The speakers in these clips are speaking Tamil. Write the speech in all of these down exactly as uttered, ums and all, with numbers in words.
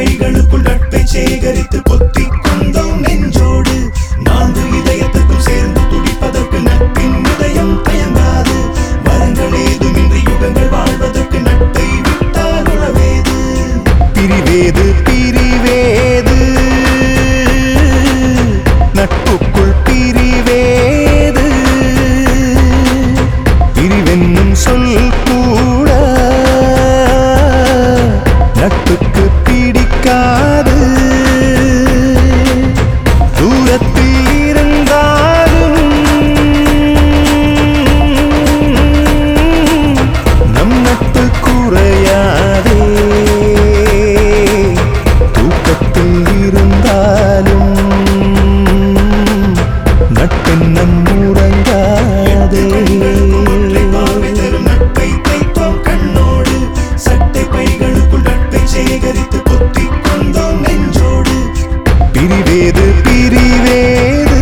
பைகளுக்குள் நட்பை சேகரித்து பொத்திக் கொண்டோம் நெஞ்சோடு. நான்கு இதயத்துக்கும் சேர்ந்து துடிப்பதற்கு நட்பின் இதயம் தயங்காது. வரங்கள் ஏதுமின்றி யுகங்கள் வாழ்வதற்கு நட்பை விட்டால் உறவேது. பிரிவேது பிரிவேது நட்புக்குள் பிரிவேது. பிரிவென்னும் சொல் கூட நட்புக்கு பிடிக்காது. தூரத்தில் இருந்தாலும் நம் நட்பு குறையாதே. தூக்கத்தில் இருந்தாலும் நட்பின் நம் உறங்காதே. நட்பை தைத்தோம் கண்ணோடு, சட்டை பைகளுக்குள் நட்பை சேகரித்து பொத்திக் கொண்டோம் நெஞ்சோடு. பிரிவேது பிரிவேது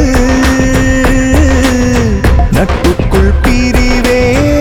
நட்புக்குள் பிரிவேது.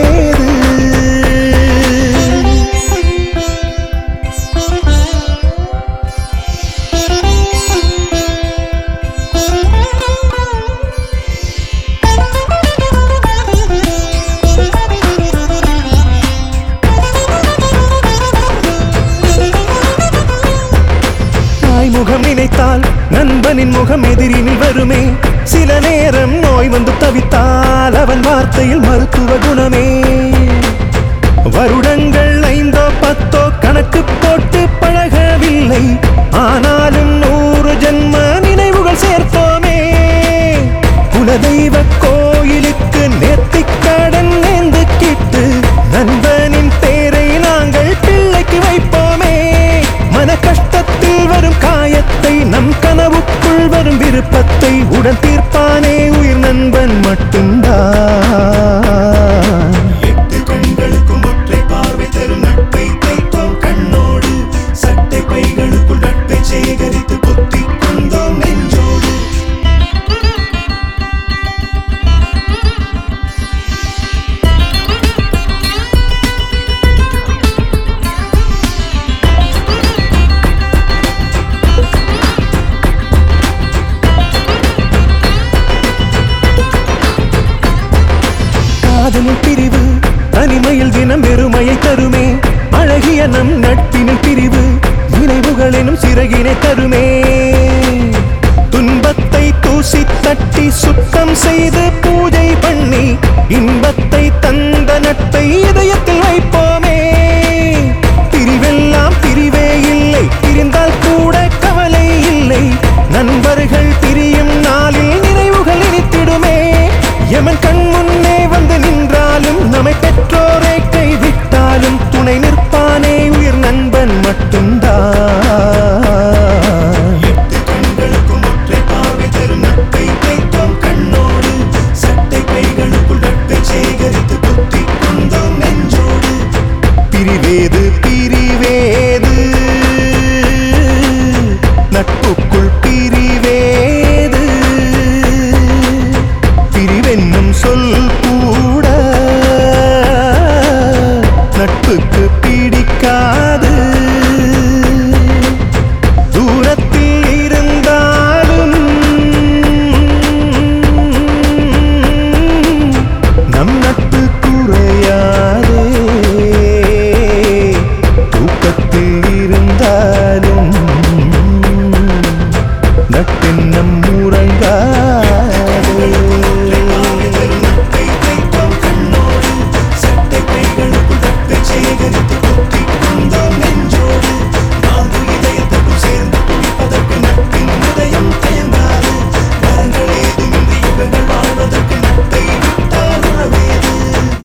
முகம் நினைத்தால் நண்பனின் முகம் எதிரினில் வருமே. சில நேரம் நோய் வந்து தவித்தால் அவன் வார்த்தையில் மருத்துவ குணமே. வருடங்கள் ஐந்தோ பத்தோ கணக்கு போட்டு பழகவில்லை, ஆனாலும் நூறு ஜென்ம நினைவுகள் சேர்த்தோமே. குலதெய்வ கோயிலுக்கு நேர்த்திக்கடன் நேர்ந்து கிட்டு நண்பனின் பேரை நாங்கள் பிள்ளைக்கு வைப்போமே. மன கஷ்டத்தில் வரும் காயத்தை, நம் கனவுக்குள் வரும் விருப்பத்தை உடன் தீர்ப்பானே உயிர் நண்பன் மட்டும்தான். எட்டு கண்களுக்கும் ஒற்றை பார்வை தரும் நட்பை தைத்தோம் கண்ணோடு, சட்டை பைகளுக்குள் நட்பை சேகரித்து பொத்திக் கொண்டோம் நெஞ்சோடு. காதலில் பிரிவு தனிமையில் தினம் வெறுமையை தருமே. அழகிய நம் நட்பினில் பிரிவு நினைவுகள் எனும் சிறகினை தருமே. துன்பத்தை தூசி தட்டி சுத்தம் செய்து பூஜை பண்ணி இன்பத்தை தந்த நட்பை இதயத்தில்